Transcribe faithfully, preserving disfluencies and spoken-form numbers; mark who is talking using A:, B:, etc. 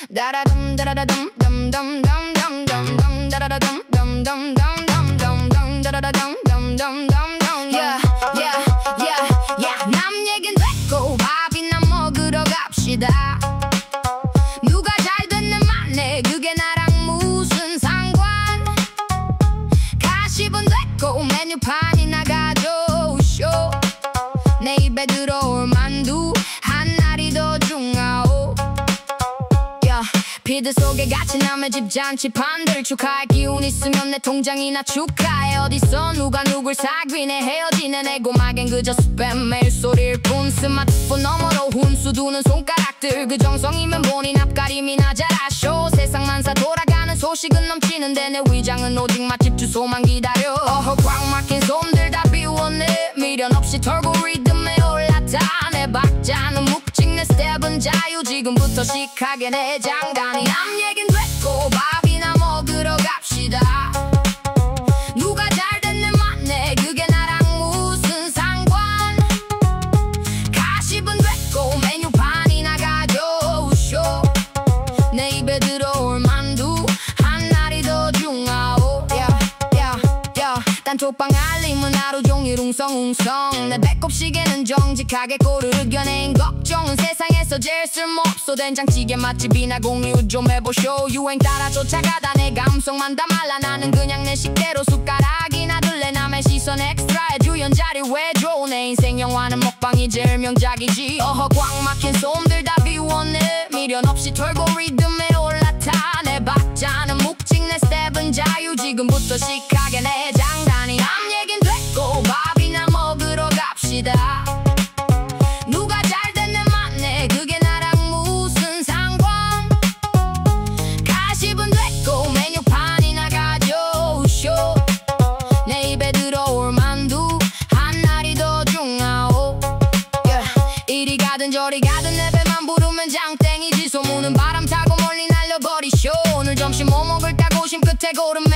A: 다라둠 다라다둠 덤덤덤덤덤덤 다라다둠 덤덤덤덤덤덤 다라다둠 덤덤덤덤 yeah yeah yeah yeah 남 얘긴 됐고 밥이나 먹으러 갑시다. 누가 잘 됐는 맞네 그게 나랑 무슨 상관. 가십은 됐고 메뉴판이나 가져오쇼. 내 입에 들어올 만두 한 알이 더 중하오. 피드 속에 갇힌 남의 집 잔치판들 축하할 기운 있으면 내 통장이나 축하해. 어디서 누가 누굴 사귀네 헤어지는 애고막엔 그저 스팸 메일 소리일 뿐. 스마트폰 너머로 훈수 두는 손가락들 그 정성이면 본인 앞가림이나 잘하쇼. 세상 만사 돌아가는 소식은 넘치는데 내 위장은 오직 맛집 주소만 기다려. 어허 꽉 막힌 손들 다 비웠네. 미련 없이 털고 리듬에 올라타. 내 박자는 묵직 내 스텝은 자유. 지금부터 시작하게 내 장단이. 남 얘긴 됐고 밥이나 먹으러 갑시다. 누가 잘 됐네 맞네 그게 나랑 무슨 상관. 가십은 됐고 메뉴판이나 가져오쇼. 내 입에 들어올 만두 한 알이 더 중하오. yeah, yeah, yeah. 단톡방 알림은 하루 종일 웅성웅성. 내 배꼽 시계는 정직하게 꼴을 이겨낸 걱정은 세상에서 제일 쓸모없어. 된장찌개 맛집이나 공유 좀 해보쇼. 유행 따라 쫓아가다 내 감성만 담아라. 나는 그냥 내 식대로 숟가락이나 들래. 남의 시선 엑스트라에 주연자리 왜 줘. 내 인생 영화는 먹방이 제일 명작이지. 어허 꽉 막힌 손들 다 비웠네. 미련 없이 털고 리듬에 올라타. 내 박자는 묵직 내 스텝은 자유. 지금부터 시작하게 내 장단이. 남 얘긴 됐고 밥이나 먹으러 갑시다. 누가 잘 됐네 맞네 그게 나랑 무슨 상관. 가십은 됐고 메뉴판이나 가져오쇼. 내 입에 들어올 만두 한 알이 더 중하오. yeah. 이리 가든 저리 가든 내 배만 부르면 장땡이지. 소문은 바람 타고 멀리 날려버리쇼. 오늘 점심 뭐 먹을까 고심 끝에 고른